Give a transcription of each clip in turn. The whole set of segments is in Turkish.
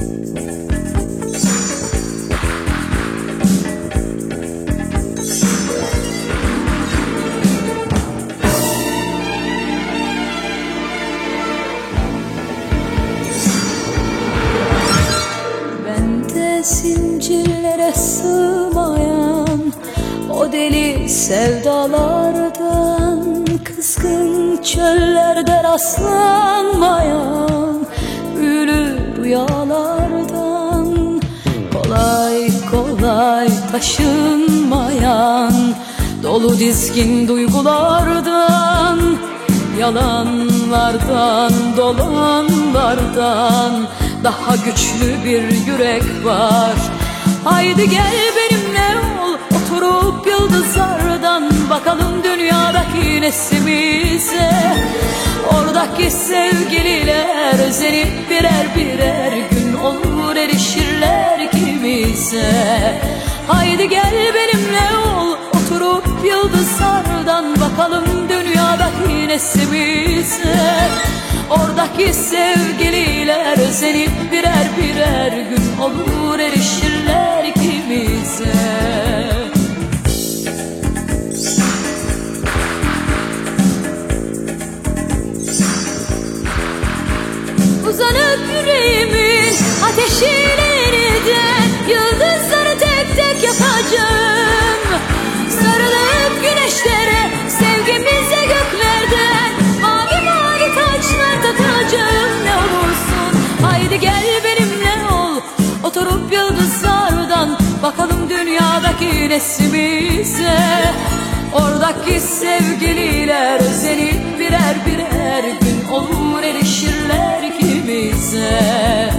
Zincirlere sığmayan o deli sevdalardan, kızgın çöllerde rastlanmayan büyülü rüyalardan, kolay kolay taşınmayan dolu dizgin duygulardan, yalanlardan, dolanlardan daha güçlü bir yürek var. Haydi gel benimle ol, oturup yıldızlardan bakalım dünyadaki neslimize. Oradaki sevgililer özenip birer birer gün olur erişirler ikimize. Haydi gel benimle ol, oturup yıldızlardan bakalım dünyadaki neslimize. Oradaki sevgililer özenip birer birer gün olur erişirler ikimize. Uzanıp yüreğimin ateşinden yıldızları tek tek yakacağım. Sarılıp güneşlere, sevgimize göklerden mavi mavi taçlar takacağım. Ne olursun haydi gel benimle ol, oturup yıldızlardan bakalım dünyadaki neslimize. Oradaki sevgililer özenip birer birer gün olur erişirler ikimize.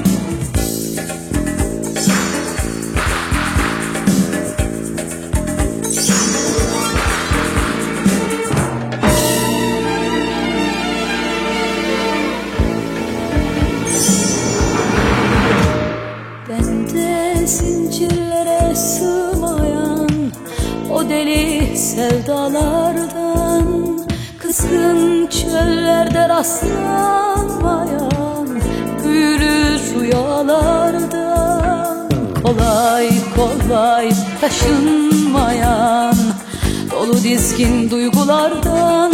Bende zincirlere sığmayan o deli sevdalardan, kızgın çöllerde rastlanmayan büyülü rüyalardan, kolay kolay taşınmayan dolu dizgin duygulardan,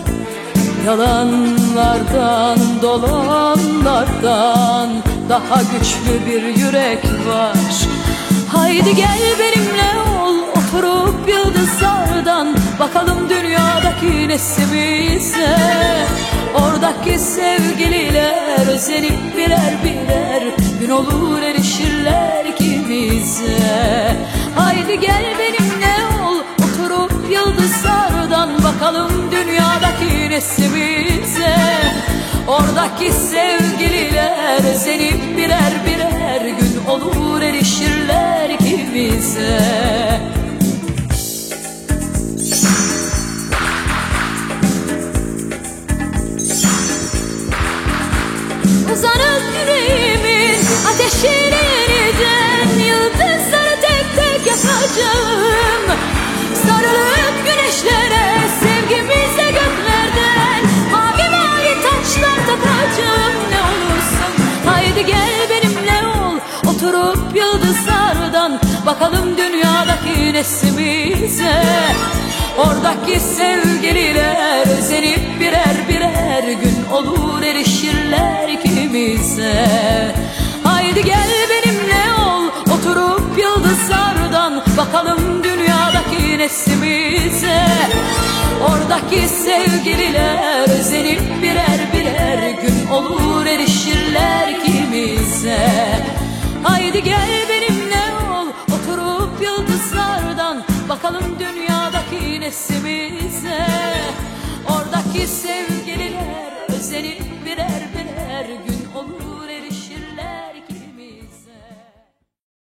yalanlardan, dolanlardan daha güçlü bir yürek var. Haydi gel benimle ol, oturup yıldızlardan bakalım dünyadaki neslimize. Oradaki sevgililer özenip birer birer gün olur erişirler ikimize. Haydi gel benimle ol, oturup yıldızlardan bakalım dünyadaki neslimize. Oradaki sevgililer özenip birer birer gün olur erişirler ikimize. Uzanıp yüreğimin ateşinden yıldızları tek tek yakacağım. Sarılıp güneşlere, sevgimize göklerden mavi mavi taçlar takacağım. Ne olursun haydi gel benimle ol, oturup yıldızlardan bakalım dünyadaki neslimize. Oradaki sevgililer özenip birer birer gün olur erişirler ikimize. Haydi gel benimle ol, oturup yıldızlardan bakalım dünyadaki neslimize. Oradaki sevgililer özenip birer birer gün olur erişirler ikimize. Haydi gel benimle ol, oturup yıldızlardan bakalım dünyadaki neslimize. Oradaki